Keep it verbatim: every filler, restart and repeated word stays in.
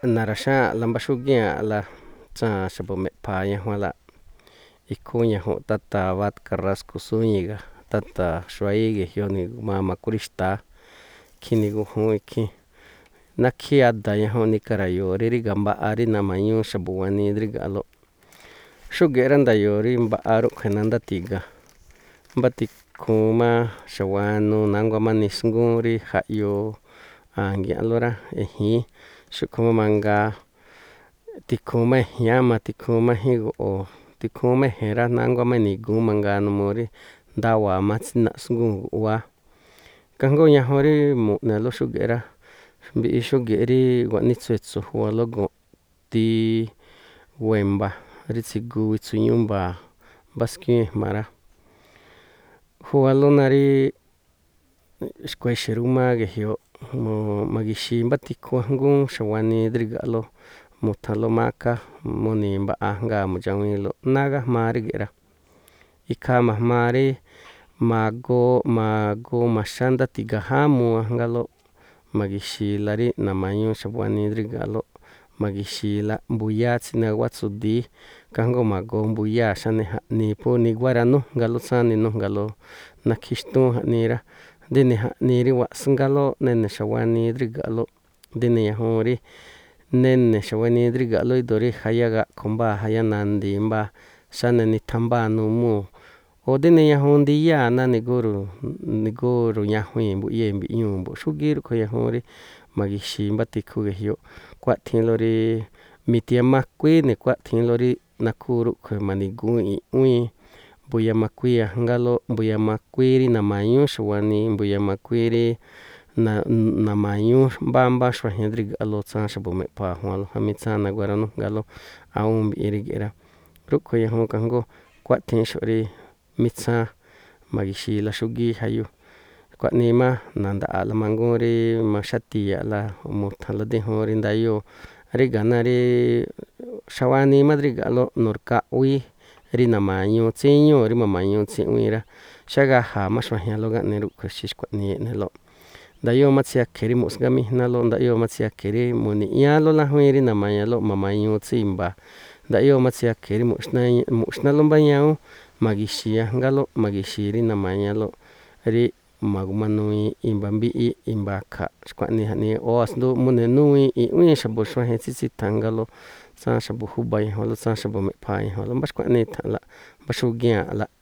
na̱ra̱xáa̱nꞌla mbá xúgíi̱a̱nꞌla tsáa̱n xa̱bu̱ me̱ꞌpha̱a̱ ñajuanlaꞌ, ikhúún ñajuunꞌ táta̱ Abad Carrasco Zúñiga, táta̱ xu̱wa̱íꞌ ge̱jyoꞌ ni̱gu̱maa ma̱kú rí xta̱á, ikhí ni̱gújúún ikhín. Nákhí ada̱ ñajuun nikara̱yo̱o̱ rí ríga̱ mbaꞌa rí namañúú xa̱bu̱ wanii dríga̱ꞌlóꞌ. Xúge̱ꞌ rá, nda̱yo̱o̱ rí mbaꞌa rúꞌkhui̱ nandáti̱ga̱, mbá tikhuun má xa̱wanuu nánguá má nisngúún rí jaꞌyoo a̱ngia̱nꞌló rá, e̱jíín. Xúꞌkhui̱ má mangaa tikhuun má e̱jñáma, tikhuun má jín go̱ꞌo̱, tikhuun má e̱je̱n rá, nánguá má ini̱gu̱ún mangaa numuu rí ndawa̱a̱ má tsí naꞌsngúu̱n guꞌwáá. Ikhaa jngóó ñajuun rí mu̱ꞌne̱ló xúge̱ꞌ rá, mbiꞌi xúge̱ꞌ rí guaꞌnítsu etso̱ juwaló gu̱nꞌ tií wémba̱ rí tsigu witsu ñúúꞌ mba̱a̱ mbá skíún e̱jma̱ rá. Juwaló náá rí xkua̱ ixe̱ rúmáá ge̱jyoꞌ ma̱gi̱xi̱i̱ mbá tikhu ajngúún xa̱buanii dríga̱ꞌló mu̱tha̱nló máká muni̱ mbaꞌa ajngáa̱ mudxawiinloꞌ náá ga̱jma̱a ríge̱ꞌ rá. Ikhaa ma̱jmaaꞌ rí ma̱goo ma̱goo ma̱xá ndáti̱ga̱ jámuu ajngáálóꞌ ma̱gi̱xi̱i̱la rí na̱ma̱ñúú xa̱bu̱ wanii dríga̱ꞌlóꞌ, ma̱gi̱xi̱i̱la mbuyáá tsí nawá tsu̱di̱í, ikhaa jngóo ma̱goo mbuyáa̱ xáne jaꞌnii phú niguá ranújngaló tsáá ninújngaló nákhí xtúún jaꞌnii rá. Díne jaꞌnii rí waꞌsngálóꞌ nene̱ xa̱buanii dríga̱ꞌlóꞌ, díne ñajuun rí nene̱ xa̱buanii dríga̱ꞌlóꞌ ído̱ rí jayá gaꞌkho̱ mbáa jayá nandi̱i̱ mbáa, xáne nitha mbáa numúu̱, o̱ díne ñajuun ndiyáa̱ náá nigóo̱ ru̱ñajuii̱n mbu̱ꞌyée̱ mbiꞌñúu̱ mbu̱ꞌ. Xúgíí rúꞌkhui̱ ñajuun rí ma̱gi̱xi̱i̱ mbá tikhu ge̱jyoꞌ, kuáꞌthi̱inló rí mi̱tiamakuíí ne̱, kuáꞌthi̱ínló rí nakhúu rúꞌkhui̱ ma̱ni̱gu̱ún i̱ꞌwíin, mbuyamakuíí ajngálóꞌ, mbuyamakuíí rí na̱ma̱ñúú xa̱buanii, mbuyamakuíí rí na̱ma̱ñúú mbámbá xuajen dríga̱ꞌlóꞌ tsáán xa̱bu̱ me̱ꞌpha̱a̱ juanló jamí tsáán naguá ranújngaló awúún mbiꞌi ríge̱ꞌ rá. Rúꞌkhui̱ ñajuun ikhaa jngóó kuáꞌthi̱ínxo̱ꞌ rí mitsaan ma̱gi̱xi̱i̱la xúgíí jayú. Xkuaꞌnii má na̱nda̱ꞌa̱a̱ꞌla mangúún rí ma̱xáti̱ya̱a̱ꞌla mu̱tha̱nla dí juun rí ndayóo̱ ríga̱ náá rí xa̱buanii má dríga̱ꞌlóꞌ nu̱rkaꞌwíí rí na̱ma̱ñuu tsíñúu̱ rí ma̱ma̱ñuu tsiꞌwíin rá, xágaja̱a̱ má xuajñaló gáꞌne rúꞌkhui̱ xí xkuaꞌnii eꞌnelóꞌ. Ndayóo̱ má tsiakhe̱ rí mu̱ꞌsngámíjnálóꞌ, ndaꞌyóo̱ má tsiakhe̱ rí mu̱ni̱ꞌñááló lájwíin rí na̱ma̱ñalóꞌ ma̱ma̱ñuu tsí i̱mba̱a̱, ndaꞌyóo̱ má tsiakhe̱ rí mu̱ꞌxnáló mbá ñawún ma̱gi̱xi̱i̱ ajngálóꞌ ma̱gi̱xi̱i̱ rí na̱ma̱ñalóꞌ rí ma̱gu̱ma nuwiin i̱mba̱ mbiꞌi, i̱mba̱ a̱kha̱ꞌ, xkuaꞌnii jaꞌnii o a̱sndo̱o mune̱ nuwiin i̱ꞌwíin xa̱bu̱ xuajen tsí tsíthangálóꞌ tsáán xa̱bu̱ júba̱ ñajuanló, tsáán xa̱bu̱ me̱ꞌpha̱a̱ ñajuanló, mbá xkuaꞌnii i̱tha̱nꞌlaꞌ mbá xúgíi̱a̱nꞌlaꞌ.